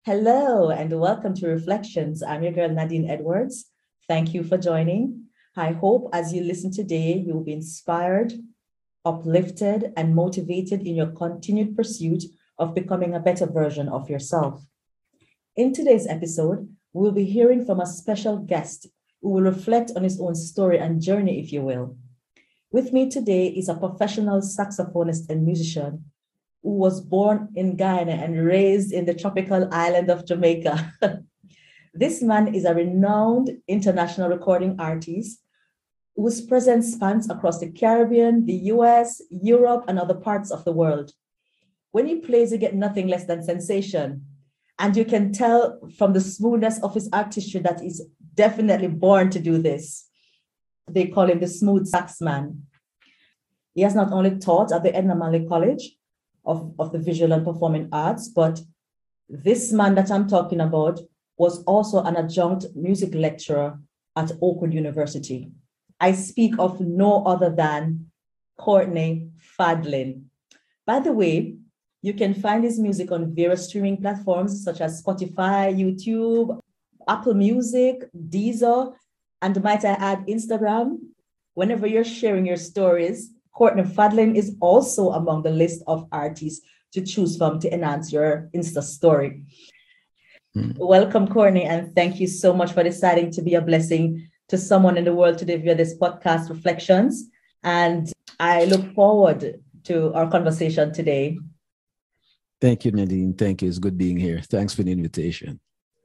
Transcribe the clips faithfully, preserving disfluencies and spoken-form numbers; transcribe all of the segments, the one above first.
Hello and welcome to Reflections. I'm your girl Nadine Edwards. Thank you for joining. I hope as you listen today, you'll be inspired, uplifted, and motivated in your continued pursuit of becoming a better version of yourself. In today's episode, we'll be hearing from a special guest who will reflect on his own story and journey, if you will. With me today is a professional saxophonist and musician who was born in Guyana and raised in the tropical island of Jamaica. This man is a renowned international recording artist whose presence spans across the Caribbean, the U S, Europe, and other parts of the world. When he plays, you get nothing less than sensation. And you can tell from the smoothness of his artistry that he's definitely born to do this. They call him the smooth sax man. He has not only taught at the Edna Manley College of, of the Visual and Performing Arts, but this man that I'm talking about was also an adjunct music lecturer at Oakwood University. I speak of no other than Courtney Fadlin. By the way, you can find his music on various streaming platforms such as Spotify, YouTube, Apple Music, Deezer, and might I add, Instagram. Whenever you're sharing your stories, Courtney Fadlin is also among the list of artists to choose from to enhance your Insta story. Mm. Welcome, Courtney, and thank you so much for deciding to be a blessing to someone in the world today via this podcast, Reflections. And I look forward to our conversation today. Thank you, Nadine. Thank you. It's good being here. Thanks for the invitation.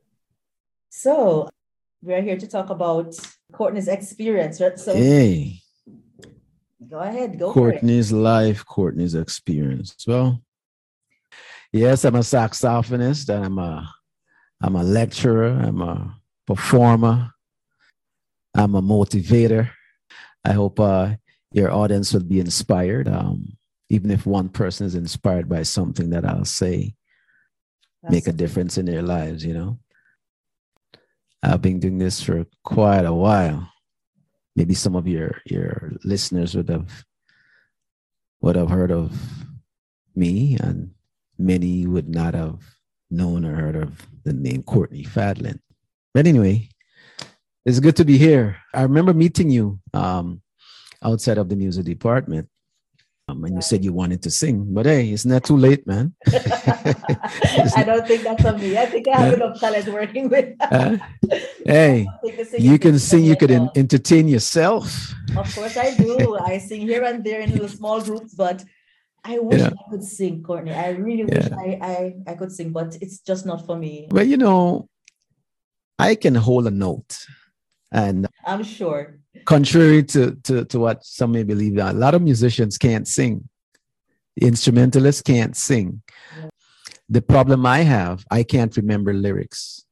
So we're here to talk about Courtney's experience, right? So hey. Go ahead, go Courtney's for it. life, Courtney's experience. Well, yes, I'm a saxophonist, and I'm a, I'm a lecturer, I'm a performer, I'm a motivator. I hope uh, your audience will be inspired. Um, even if one person is inspired by something that I'll say, That's make a difference in their lives, you know. I've been doing this for quite a while. Maybe some of your, your listeners would have would have heard of me, and many would not have known or heard of the name Courtney Fadlin. But anyway, it's good to be here. I remember meeting you um, outside of the music department. Um, and you said you wanted to sing, but hey, it's not too late, man. I don't think that's on me. I think I have uh, enough talent working with. uh, hey, you can sing, you could en- entertain yourself. Of course I do. I sing here and there in little small groups, but I wish yeah. I could sing, Courtney. I really wish yeah. I, I, I could sing, but it's just not for me. Well, you know, I can hold a note. And I'm sure. Contrary to, to, to what some may believe, a lot of musicians can't sing. Instrumentalists can't sing. Yeah. The problem I have, I can't remember lyrics.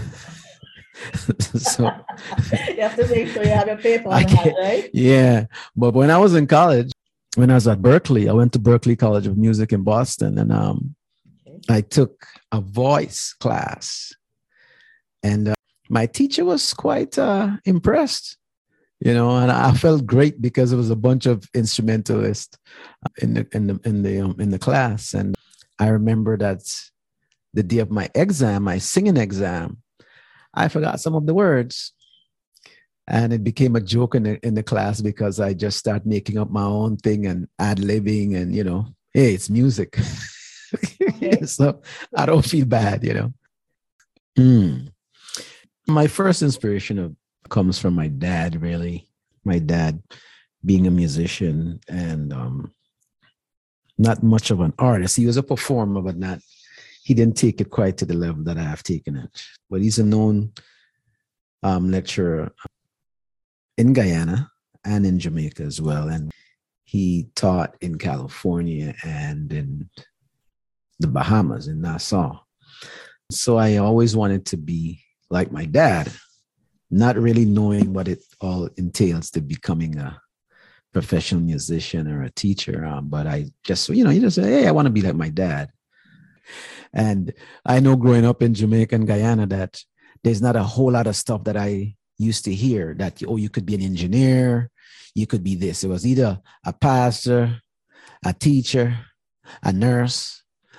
So you have to make sure you have your paper on hand, right? Yeah. But when I was in college, when I was at Berkeley, I went to Berkeley College of Music in Boston, and um, okay. I took a voice class. And uh, my teacher was quite uh, impressed. You know, and I felt great because it was a bunch of instrumentalists in the in the in the um, in the class. And I remember that the day of my exam, my singing exam, I forgot some of the words, and it became a joke in the in the class because I just started making up my own thing and ad-libbing, and you know, hey, it's music, okay. So I don't feel bad, you know. Mm. My first inspiration of comes from my dad, really. My dad being a musician and um, not much of an artist. He was a performer, but not, he didn't take it quite to the level that I have taken it. But he's a known um, lecturer in Guyana and in Jamaica as well. And he taught in California and in the Bahamas, in Nassau. So I always wanted to be like my dad, not really knowing what it all entails to becoming a professional musician or a teacher. Um, but I just, you know, you just say, hey, I want to be like my dad. And I know growing up in Jamaica and Guyana that there's not a whole lot of stuff that I used to hear that, oh, you could be an engineer, you could be this. It was either a pastor, a teacher, a nurse.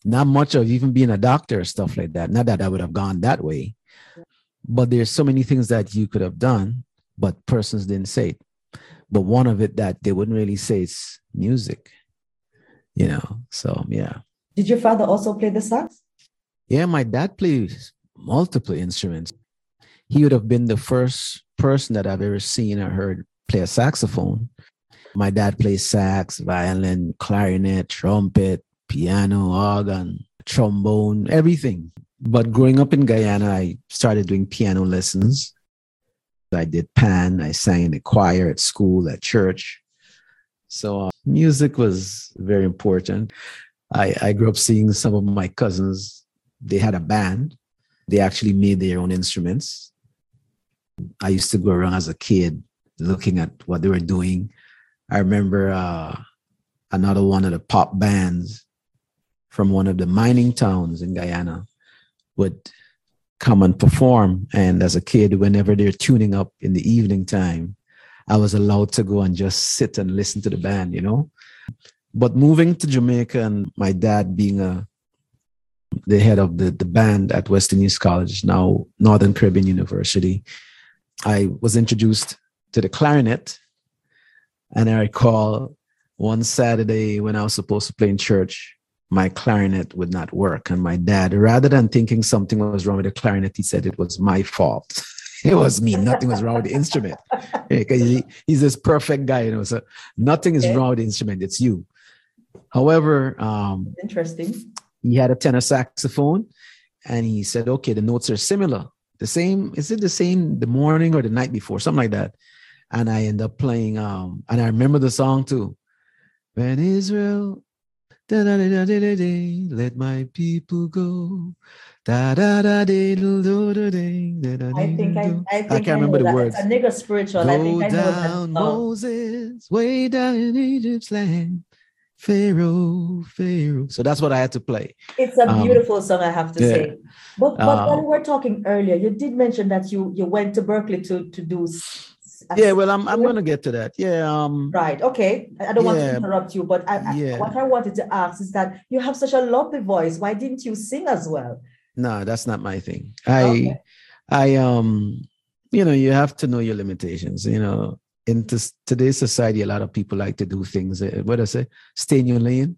Not much of even being a doctor or stuff like that. Not that I would have gone that way, but there's so many things that you could have done, but persons didn't say it. But one of it that they wouldn't really say is music, you know? So, yeah. Did your father also play the sax? Yeah, my dad plays multiple instruments. He would have been the first person that I've ever seen or heard play a saxophone. My dad plays sax, violin, clarinet, trumpet, piano, organ, trombone, everything. But growing up in Guyana, I started doing piano lessons. I did pan, I sang in the choir at school, at church. So uh, music was very important. I, I grew up seeing some of my cousins. They had a band. They actually made their own instruments. I used to go around as a kid looking at what they were doing. I remember uh, another one of the pop bands from one of the mining towns in Guyana would come and perform. And as a kid, whenever they're tuning up in the evening time, I was allowed to go and just sit and listen to the band, you know. But moving to Jamaica and my dad being a the head of the, the band at West Indies College, now Northern Caribbean University, I was introduced to the clarinet. And I recall one Saturday when I was supposed to play in church, my clarinet would not work. And my dad, rather than thinking something was wrong with the clarinet, he said it was my fault. It was me. Nothing was wrong with the instrument. He, he's this perfect guy, you know. So nothing is okay. wrong with the instrument. It's you. However, um, interesting. He had a tenor saxophone, and he said, "Okay, the notes are similar. The same. Is it the same the morning or the night before? Something like that." And I end up playing. Um, and I remember the song too. When Israel, da da da da da da, let my people go. Da da da da da da da. I think I, I think I can't I remember the that. words. It's a nigger spiritual. Go I think I know down, that song. Moses, way down in Egypt's land. Pharaoh, Pharaoh. So that's what I had to play. It's a beautiful um, song, I have to yeah. say. But but um, when we were talking earlier, you did mention that you you went to Berkeley to to do. Yeah, well, I'm I'm gonna get to that. Yeah. Um, right. Okay. I don't yeah, want to interrupt you, but I, yeah. I, what I wanted to ask is that you have such a lovely voice. Why didn't you sing as well? No, that's not my thing. I okay. I um you know, you have to know your limitations. You know. In this, today's society, a lot of people like to do things. Uh, what do I say? Stay in your lane.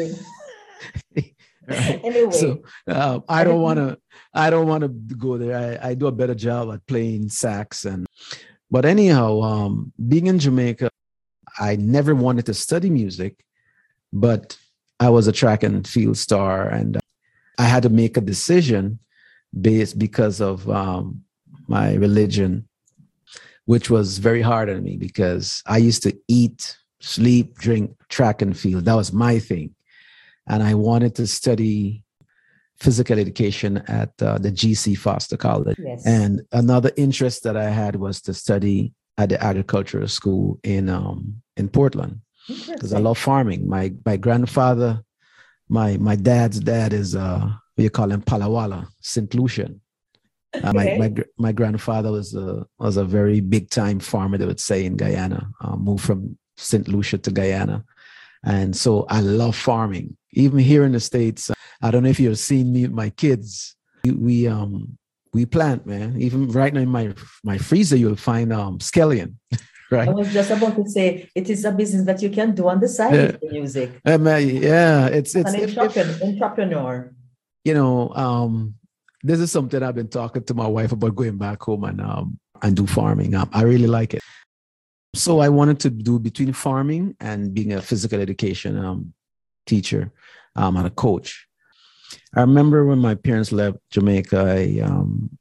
Right? Anyway, so uh, I don't want to. I don't want to go there. I, I do a better job at playing sax. And but anyhow, um, being in Jamaica, I never wanted to study music, but I was a track and field star, and I had to make a decision based because of um, my religion, which was very hard on me because I used to eat, sleep, drink, track and field. That was my thing. And I wanted to study physical education at uh, the G C Foster College. Yes. And another interest that I had was to study at the agricultural school in um, in Portland because I love farming. My my grandfather, my my dad's dad is, uh, what you call him, Palawala, Saint Lucian. Uh, my, my my grandfather was a was a very big time farmer, they would say, in Guyana. Uh, moved from Saint Lucia to Guyana, and so I love farming. Even here in the States, I don't know if you've seen me with my kids. We, we um we plant, man. Even right now in my my freezer, you'll find um scallion. Right. I was just about to say it is a business that you can do on the side yeah. with the music. Um, uh, yeah, it's it's an if, entrepreneur, if, entrepreneur. You know, um. This is something I've been talking to my wife about, going back home and um, and do farming. Um, I really like it. So I wanted to do between farming and being a physical education um, teacher um, and a coach. I remember when my parents left Jamaica, I, um,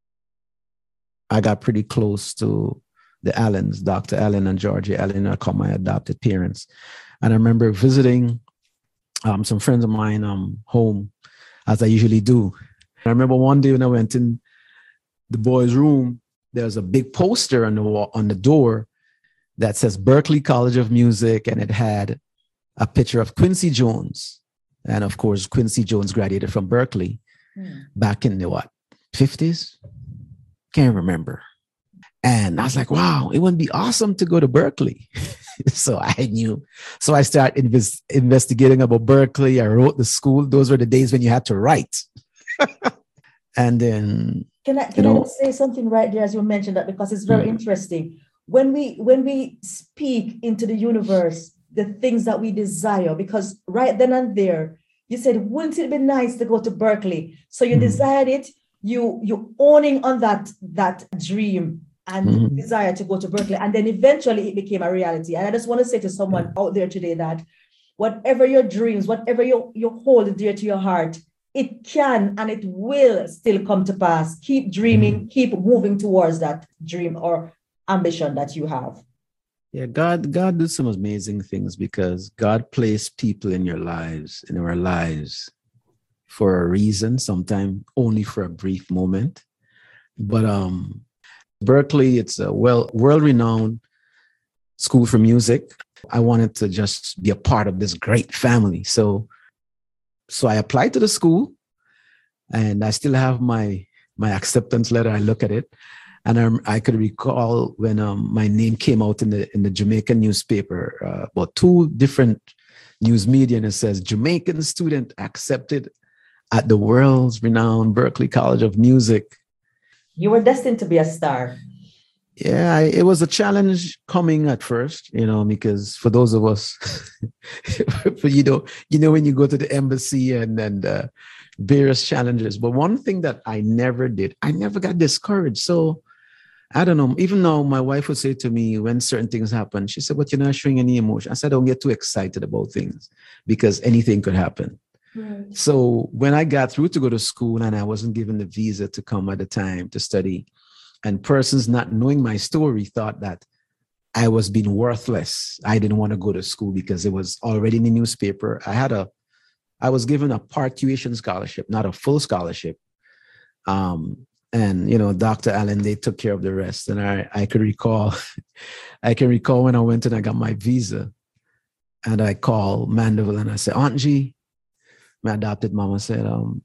I got pretty close to the Allens, Doctor Allen and Georgia Allen, are called my adopted parents. And I remember visiting um, some friends of mine um, home, as I usually do. I remember one day when I went in the boys' room, there's a big poster on the wall, on the door that says Berkeley College of Music, and it had a picture of Quincy Jones. And of course, Quincy Jones graduated from Berkeley mm. back in the what, fifties? Can't remember. And I was like, wow, it would be awesome to go to Berkeley. So I knew. So I started invest, investigating about Berklee. I wrote the school. Those were the days when you had to write. And then, can I can you I know, just say something right there as you mentioned that, because it's very mm. interesting. When we when we speak into the universe, the things that we desire, because right then and there, you said, wouldn't it be nice to go to Berklee? So you mm. desired it, you you owning on that that dream and mm-hmm. desire to go to Berklee. And then eventually it became a reality. And I just want to say to someone yeah. out there today that whatever your dreams, whatever you, you hold dear to your heart, it can and it will still come to pass. Keep dreaming, mm-hmm. keep moving towards that dream or ambition that you have. Yeah, God, God does some amazing things, because God placed people in your lives, in our lives, for a reason, sometimes only for a brief moment. But um, Berklee, it's a well world-renowned school for music. I wanted to just be a part of this great family. So, so I applied to the school, and I still have my my acceptance letter. I look at it, and I, I could recall when um, my name came out in the in the Jamaican newspaper, uh, about two different news media, and it says Jamaican student accepted at the world's renowned Berklee College of Music. You were destined to be a star. Yeah, I, it was a challenge coming at first, you know, because for those of us, for, you know, you know, when you go to the embassy and and uh, various challenges. But one thing that I never did, I never got discouraged. So I don't know, even though my wife would say to me when certain things happen, she said, but you're not showing any emotion. I said, don't get too excited about things, because anything could happen. Right. So when I got through to go to school and I wasn't given the visa to come at the time to study, and persons not knowing my story thought that I was being worthless. I didn't want to go to school because it was already in the newspaper. I had a, I was given a part tuition scholarship, not a full scholarship. Um, and, you know, Doctor Allen, they took care of the rest. And I, I could recall, I can recall when I went and I got my visa, and I called Mandeville and I said, Aunt G, my adopted mama said, um,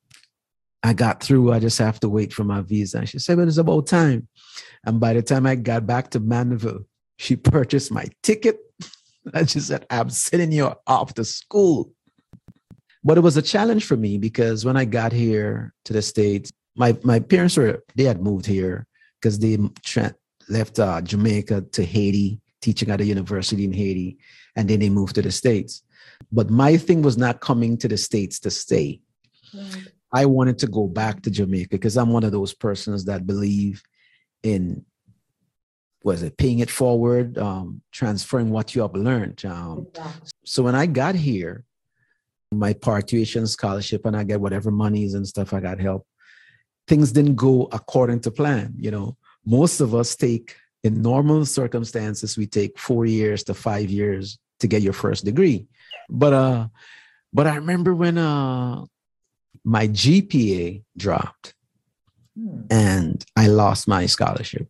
I got through. I just have to wait for my visa. And she said, well, it's about time. And by the time I got back to Mandeville, she purchased my ticket. And she said, I'm sending you off to school. But it was a challenge for me, because when I got here to the States, my, my parents were, they had moved here because they tra- left uh, Jamaica to Haiti, teaching at a university in Haiti. And then they moved to the States. But my thing was not coming to the States to stay. Right. I wanted to go back to Jamaica, because I'm one of those persons that believe in, was it paying it forward, um, transferring what you have learned. Um, exactly. So when I got here, my part tuition scholarship, and I get whatever monies and stuff, I got help. Things didn't go according to plan. You know, most of us take, in normal circumstances, we take four years to five years to get your first degree. But uh, but I remember when uh. my G P A dropped hmm. and I lost my scholarship.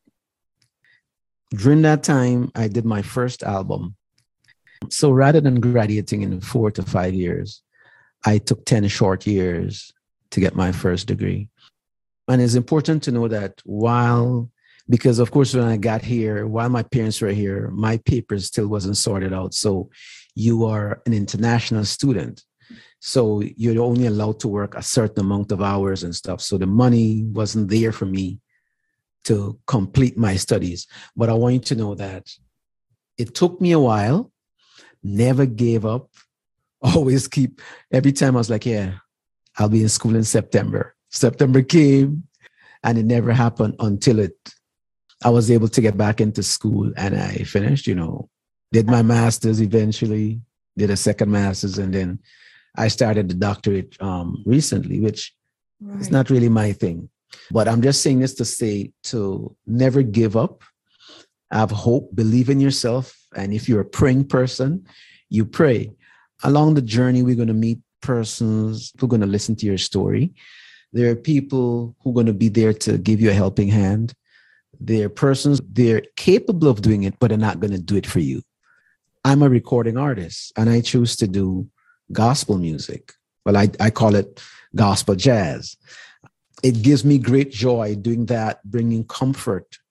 During that time, I did my first album. So rather than graduating in four to five years, I took ten short years to get my first degree. And it's important to know that while, because of course, when I got here, while my parents were here, my papers still wasn't sorted out. So you are an international student. So you're only allowed to work a certain amount of hours and stuff. So the money wasn't there for me to complete my studies. But I want you to know that it took me a while, never gave up, always keep, every time I was like, yeah, I'll be in school in September. September came and it never happened until it, I was able to get back into school, and I finished, you know, did my master's eventually, did a second master's, and then I started the doctorate um, recently, which right. is not really my thing. But I'm just saying this to say to never give up, have hope, believe in yourself. And if you're a praying person, you pray. Along the journey, we're going to meet persons who are going to listen to your story. There are people who are going to be there to give you a helping hand. There are persons, they're capable of doing it, but they're not going to do it for you. I'm a recording artist, and I choose to do gospel music. Well, I, I call it gospel jazz. It gives me great joy doing that, bringing comfort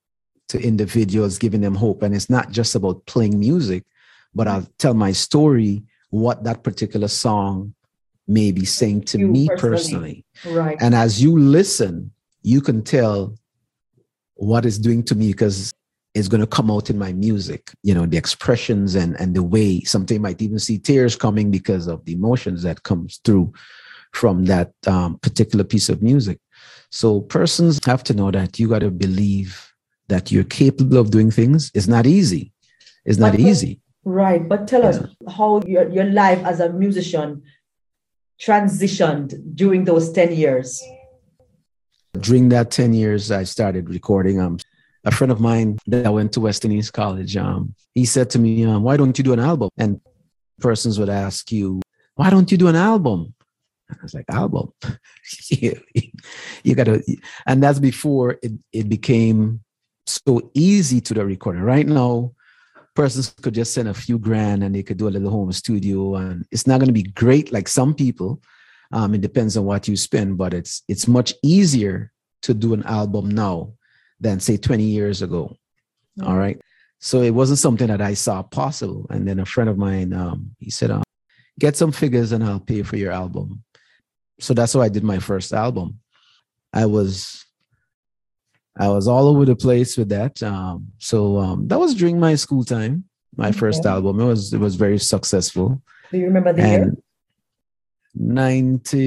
to individuals, giving them hope. And it's not just about playing music, but I'll tell my story, what that particular song may be saying to You me personally. personally. Right. And as you listen, you can tell what it's doing to me, because it's going to come out in my music, you know, the expressions and, and the way. Sometimes might even see tears coming because of the emotions that comes through from that um, particular piece of music. So persons have to know that you got to believe that you're capable of doing things. It's not easy. It's not but, easy. Right. But tell yeah. us how your, your life as a musician transitioned during those ten years. During that ten years, I started recording. Um, a friend of mine that went to Western East College, um, he said to me, um, why don't you do an album? And persons would ask you, why don't you do an album? I was like, album? you, you got to, and that's before it, it became so easy to the recorder. Right now, persons could just send a few grand and they could do a little home studio, and it's not going to be great like some people. Um, it depends on what you spend, but it's it's much easier to do an album now than say twenty years ago. Mm-hmm. All right. So it wasn't something that I saw possible. And then a friend of mine, um, he said, um, get some figures and I'll pay for your album. So that's how I did my first album. I was I was all over the place with that. Um, so um, that was during my school time, my okay. first album. It was it was very successful. Do you remember the and year? ninety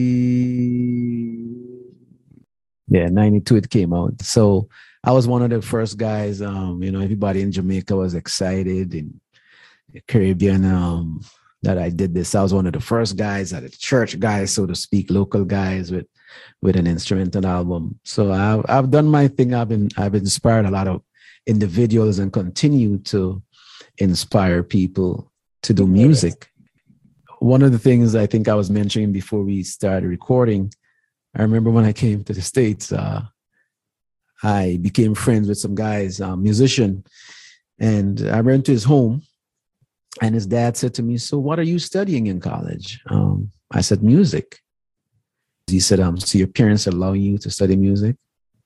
Yeah, ninety-two it came out. So I was one of the first guys. Um, you know, everybody in Jamaica was excited, in the Caribbean, um, that I did this. I was one of the first guys, at the church guys, so to speak, local guys with with an instrumental album. So I've I've done my thing. I've been I've inspired a lot of individuals and continue to inspire people to do music. One of the things I think I was mentioning before we started recording, I remember when I came to the States, uh, I became friends with some guys, a musician, and I went to his home, and his dad said to me, so what are you studying in college? Um, I said, music. He said, um, so your parents allow you to study music?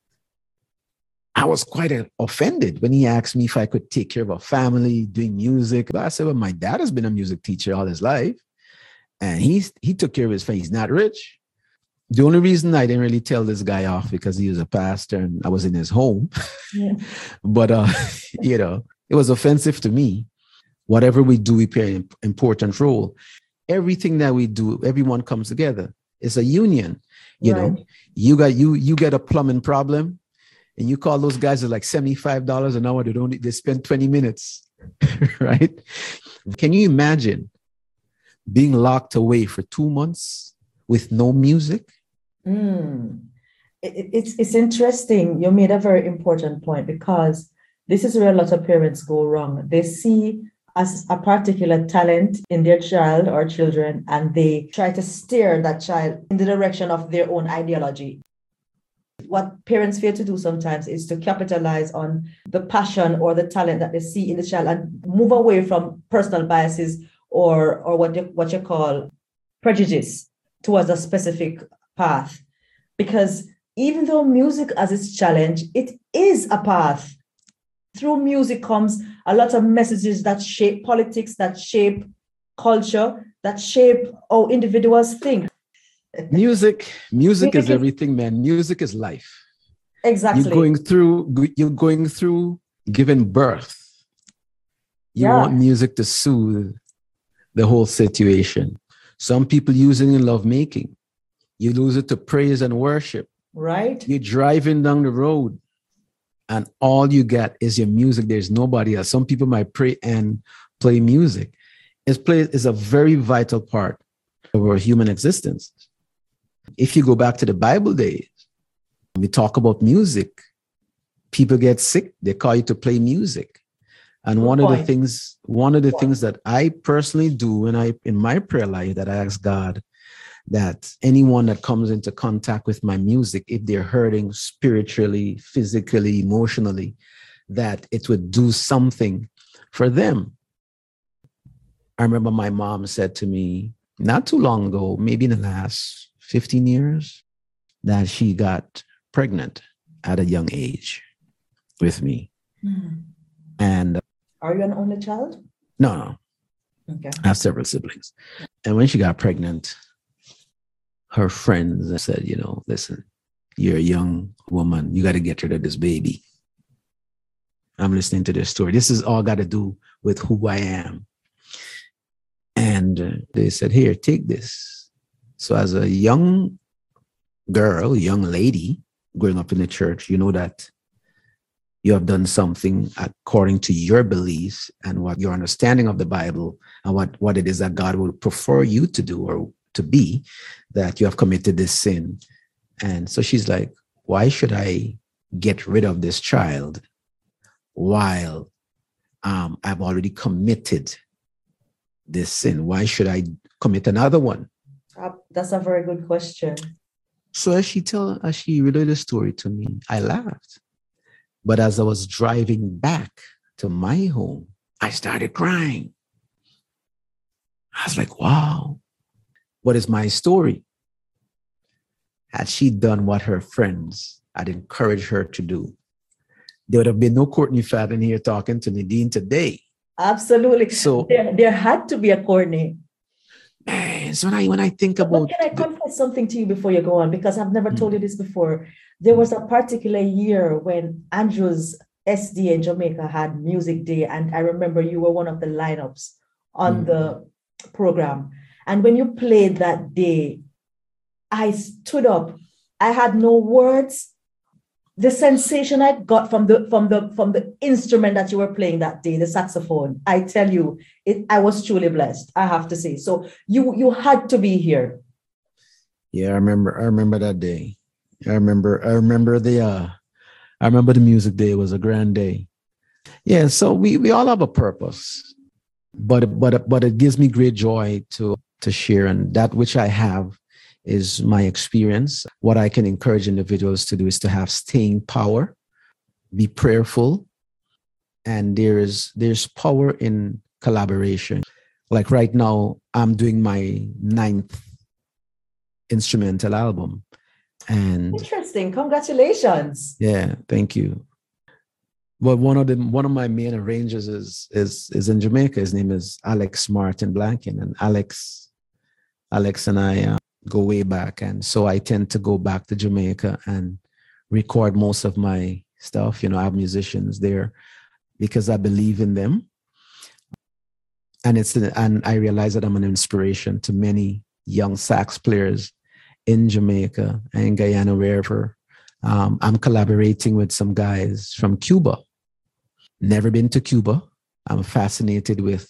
I was quite uh, offended when he asked me if I could take care of a family doing music. But I said, well, my dad has been a music teacher all his life, and he's, he took care of his family. He's not rich. The only reason I didn't really tell this guy off because he was a pastor and I was in his home. Yeah. But, uh, you know, it was offensive to me. Whatever we do, we play an important role. Everything that we do, everyone comes together. It's a union. You right. know, you got you you get a plumbing problem, and you call those guys at like seventy-five dollars an hour. They don't they spend twenty minutes, right? Can you imagine being locked away for two months with no music? Mm. It, it's it's interesting. You made a very important point, because this is where a lot of parents go wrong. They see as a particular talent in their child or children, and they try to steer that child in the direction of their own ideology. What parents fail to do sometimes is to capitalize on the passion or the talent that they see in the child and move away from personal biases or or what you, what you call prejudice towards a specific path. Because even though music as its challenge, it is a path. Through music comes a lot of messages that shape politics, that shape culture, that shape how individuals think. Music, music is everything, man. Music is life. Exactly. You're going through, you're going through giving birth. You yeah. want music to soothe the whole situation. Some people use it in lovemaking. You lose it to praise and worship. Right. You're driving down the road, and all you get is your music. There's nobody else. Some people might pray and play music. It's play is a very vital part of our human existence. If you go back to the Bible days, we talk about music. People get sick. They call you to play music. And Good one point. of the things, one of the Good things that I personally do when I in my prayer life, that I ask God that anyone that comes into contact with my music, if they're hurting spiritually, physically, emotionally, that it would do something for them. I remember my mom said to me not too long ago, maybe in the last fifteen years, that she got pregnant at a young age. with me. Mm. And are you an only child? No, no. Okay. I have several siblings. And when she got pregnant, her friends said, you know, listen, you're a young woman. You got to get rid of this baby. I'm listening to this story. This is all got to do with who I am. And they said, here, take this. So as a young girl, young lady growing up in the church, you know that you have done something according to your beliefs and what your understanding of the Bible and what, what it is that God would prefer you to do or to be, that you have committed this sin. And so she's like, why should I get rid of this child while um, I've already committed this sin? Why should I commit another one? Uh, that's a very good question. So as she tell, as she relayed the story to me, I laughed. But as I was driving back to my home, I started crying. I was like, wow, what is my story? Had she done what her friends had encouraged her to do, there would have been no Courtney Fadden here talking to Nadine today. Absolutely. So there, there had to be a Courtney. Man, so when I, when I think about... But can I confess the, something to you before you go on? Because I've never mm. told you this before. There was a particular year when Andrews S D in Jamaica had Music Day. And I remember you were one of the lineups on mm. the program. And when you played that day, I stood up. I had no words. The sensation I got from the from the from the instrument that you were playing that day, the saxophone, I tell you, it I was truly blessed, I have to say. So you you had to be here. Yeah, I remember I remember that day. I remember I remember the uh I remember the music day. It was a grand day. Yeah, so we we all have a purpose. But but but it gives me great joy to to share, and that which I have is my experience. What I can encourage individuals to do is to have staying power, be prayerful, and there is there's power in collaboration. Like right now, I'm doing my ninth instrumental album. And interesting. Congratulations. Yeah, thank you. But one of the one of my main arrangers is is is in Jamaica. His name is Alex Martin Blanken, and Alex Alex and I uh, go way back, and so I tend to go back to Jamaica and record most of my stuff. You know, I have musicians there because I believe in them, and it's and I realize that I'm an inspiration to many young sax players in Jamaica and Guyana, wherever. Um, I'm collaborating with some guys from Cuba. Never been to Cuba. I'm fascinated with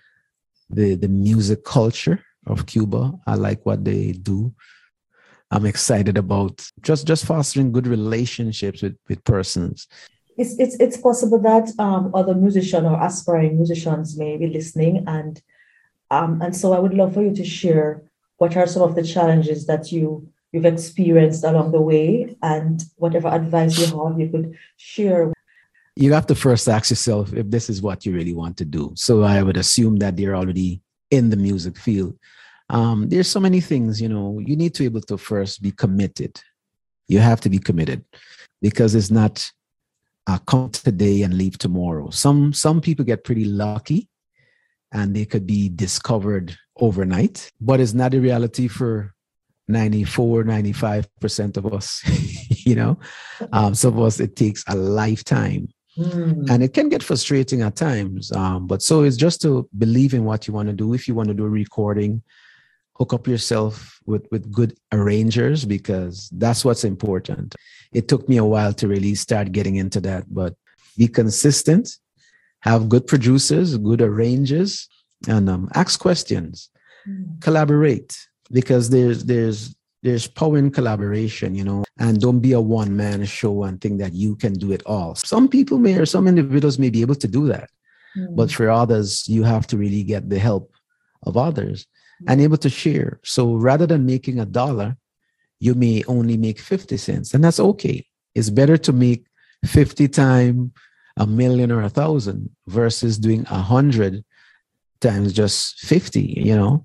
the the music culture of Cuba. I like what they do. I'm excited about just, just fostering good relationships with, with persons. It's it's it's possible that um, other musicians or aspiring musicians may be listening, and um, and so I would love for you to share what are some of the challenges that you you've experienced along the way, and whatever advice you have, you could share. You have to first ask yourself if this is what you really want to do. So I would assume that they're already in the music field. Um, there's so many things, you know, you need to be able to first be committed. You have to be committed because it's not uh, come today and leave tomorrow. Some, some people get pretty lucky and they could be discovered overnight, but it's not a reality for ninety-four, ninety-five percent of us, you know. Um, some of us, it takes a lifetime. Mm. And it can get frustrating at times. Um, but so it's just to believe in what you want to do. If you want to do a recording, hook up yourself with, with good arrangers, because that's what's important. It took me a while to really start getting into that, but be consistent, have good producers, good arrangers, and um, ask questions, mm. collaborate, because there's there's there's power in collaboration, you know, and don't be a one-man show and think that you can do it all. Some people may, or some individuals may be able to do that, mm. but for others, you have to really get the help of others mm. and able to share. So rather than making a dollar, you may only make fifty cents, and that's okay. It's better to make fifty times a million or a thousand versus doing a hundred times just fifty, you know.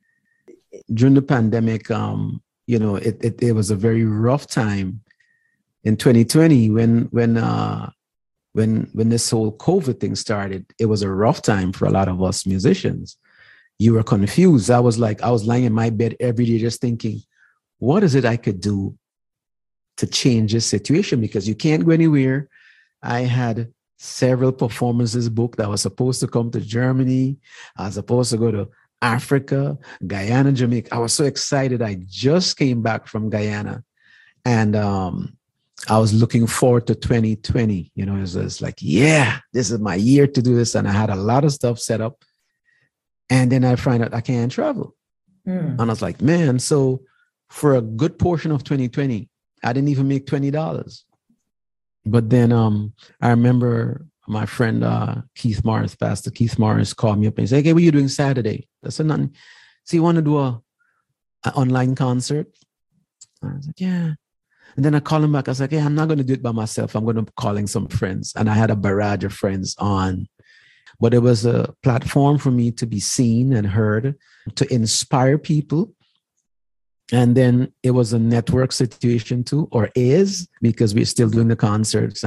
During the pandemic, um, you know, it, it it was a very rough time in twenty twenty, when when uh, when when this whole COVID thing started, it was a rough time for a lot of us musicians. You were confused. I was like, I was lying in my bed every day just thinking, what is it I could do to change this situation? Because you can't go anywhere. I had several performances booked. I was supposed to come to Germany. I was supposed to go to Africa, Guyana, Jamaica. I was so excited. I just came back from Guyana, and um, I was looking forward to twenty twenty. You know, it was, it was like, yeah, this is my year to do this. And I had a lot of stuff set up. And then I find out I can't travel. Mm. And I was like, man, so for a good portion of twenty twenty, I didn't even make twenty dollars. But then um, I remember my friend uh, Keith Morris, Pastor Keith Morris, called me up and he said, hey, what are you doing Saturday? I said, nothing. So you want to do a an online concert? I was like, yeah. And then I called him back. I was like, hey, I'm not going to do it by myself. I'm going to be calling some friends. And I had a barrage of friends on. But it was a platform for me to be seen and heard, to inspire people. And then it was a network situation too, or is, because we're still doing the concerts.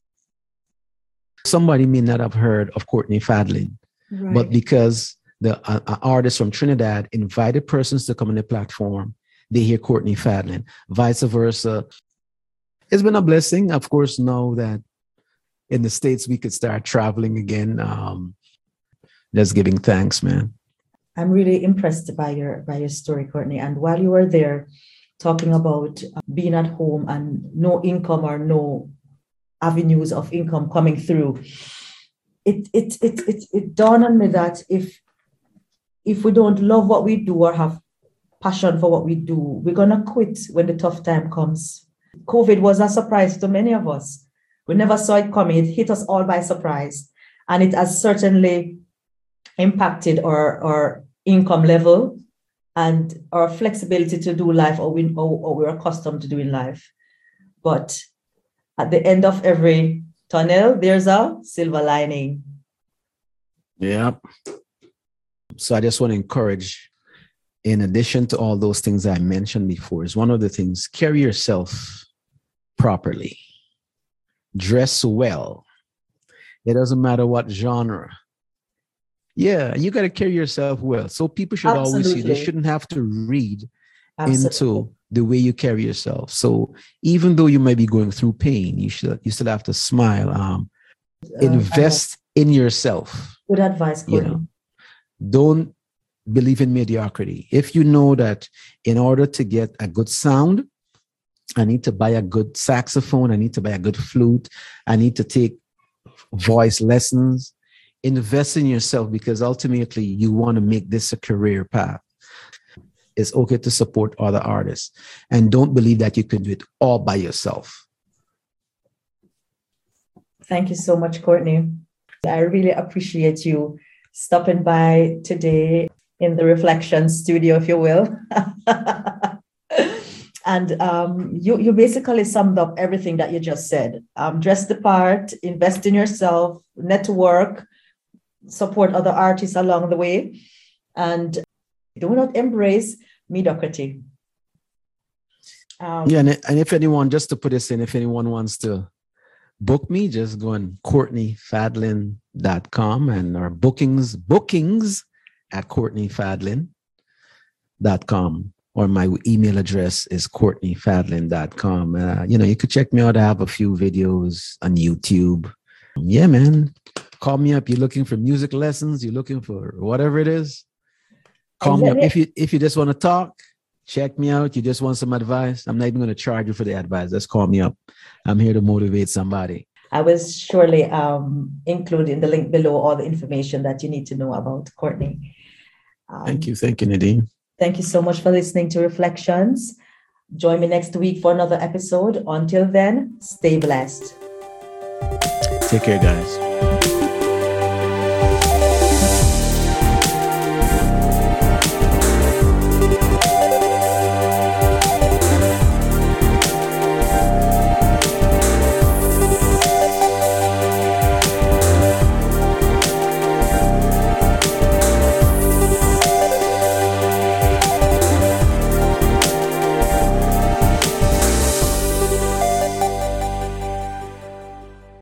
Somebody may not have heard of Courtney Fadlin, right. But because the uh, uh, artists from Trinidad invited persons to come on the platform, they hear Courtney Fadlin, vice versa. It's been a blessing. Of course, know that in the States, we could start traveling again. Um, just giving thanks, man. I'm really impressed by your by your story, Courtney. And while you were there talking about being at home and no income or no avenues of income coming through, it it it it, it dawned on me that if if we don't love what we do or have passion for what we do, we're gonna quit when the tough time comes. COVID was a surprise to many of us. We never saw it coming. It hit us all by surprise. And it has certainly impacted our, our income level and our flexibility to do life or, we, or, or we're accustomed to doing life. But at the end of every tunnel, there's a silver lining. Yeah. So I just want to encourage, in addition to all those things I mentioned before, is one of the things, carry yourself properly. Dress well. It doesn't matter what genre. Yeah, you got to carry yourself well. So people should Absolutely. always see, they shouldn't have to read Absolutely. into the way you carry yourself. So even though you might be going through pain, you should you still have to smile. Um, uh, invest in yourself. Good advice, Cody. You know, don't believe in mediocrity. If you know that in order to get a good sound, I need to buy a good saxophone, I need to buy a good flute, I need to take voice lessons, invest in yourself, because ultimately you want to make this a career path. It's okay to support other artists, and don't believe that you can do it all by yourself. Thank you so much, Courtney. I really appreciate you stopping by today in the Reflection Studio, if you will. And um, you, you basically summed up everything that you just said. Um, dress the part, invest in yourself, network, support other artists along the way, and do not embrace mediocrity. Um, yeah, and, and if anyone, just to put this in, if anyone wants to book me, just go on courtney fadlin dot com and our bookings, bookings at courtney fadlin dot com. Or my email address is courtney fadlin dot com. Uh, you know, you could check me out. I have a few videos on YouTube. Yeah, man. Call me up. You're looking for music lessons. You're looking for whatever it is. Call me up. If you if you just want to talk, check me out. You just want some advice. I'm not even going to charge you for the advice. Just call me up. I'm here to motivate somebody. I will surely um, include in the link below all the information that you need to know about Courtney. Um, Thank you. Thank you, Nadine. Thank you so much for listening to Reflections. Join me next week for another episode. Until then, stay blessed. Take care, guys.